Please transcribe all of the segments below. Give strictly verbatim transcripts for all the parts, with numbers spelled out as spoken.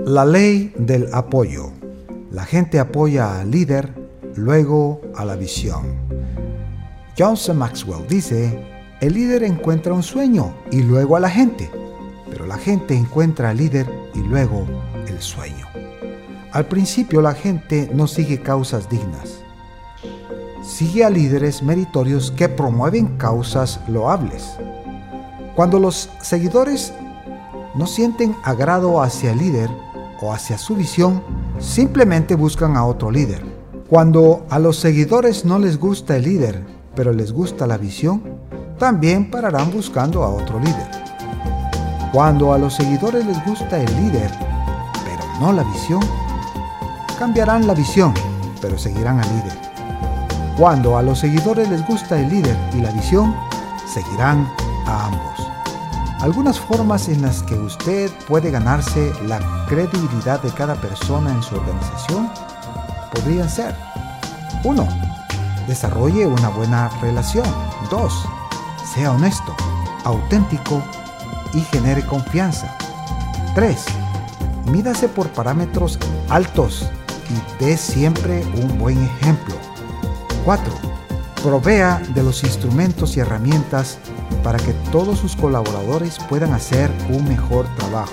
La ley del apoyo. La gente apoya al líder, luego a la visión. John C. Maxwell dice, el líder encuentra un sueño y luego a la gente, pero la gente encuentra al líder y luego el sueño. Al principio la gente no sigue causas dignas. Sigue a líderes meritorios que promueven causas loables. Cuando los seguidores no sienten agrado hacia el líder o hacia su visión, simplemente buscan a otro líder. Cuando a los seguidores no les gusta el líder, pero les gusta la visión, también pararán buscando a otro líder. Cuando a los seguidores les gusta el líder, pero no la visión, cambiarán la visión, pero seguirán al líder. Cuando a los seguidores les gusta el líder y la visión, seguirán a ambos. Algunas formas en las que usted puede ganarse la credibilidad de cada persona en su organización podrían ser: uno. Desarrolle una buena relación. dos. Sea honesto, auténtico y genere confianza. tres. Mídase por parámetros altos y dé siempre un buen ejemplo. cuatro. Provea de los instrumentos y herramientas para que todos sus colaboradores puedan hacer un mejor trabajo.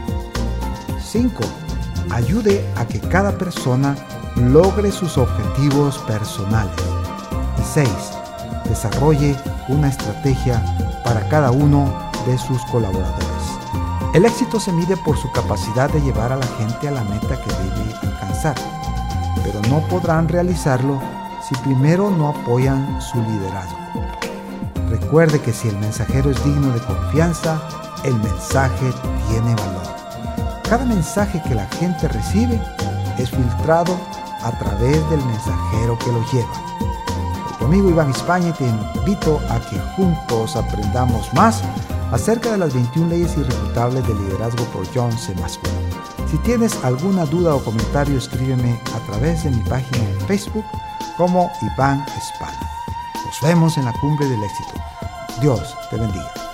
cinco. Ayude a que cada persona logre sus objetivos personales. Y seis. Desarrolle una estrategia para cada uno de sus colaboradores. El éxito se mide por su capacidad de llevar a la gente a la meta que debe alcanzar, pero no podrán realizarlo si primero no apoyan su liderazgo. Recuerde que si el mensajero es digno de confianza, el mensaje tiene valor. Cada mensaje que la gente recibe es filtrado a través del mensajero que lo lleva. Soy tu amigo Iván España y te invito a que juntos aprendamos más acerca de las veintiuna leyes irrefutables del liderazgo por John C. Maxwell. Si tienes alguna duda o comentario, escríbeme a través de mi página en Facebook como Iván España. Nos vemos en la cumbre del éxito. Dios te bendiga.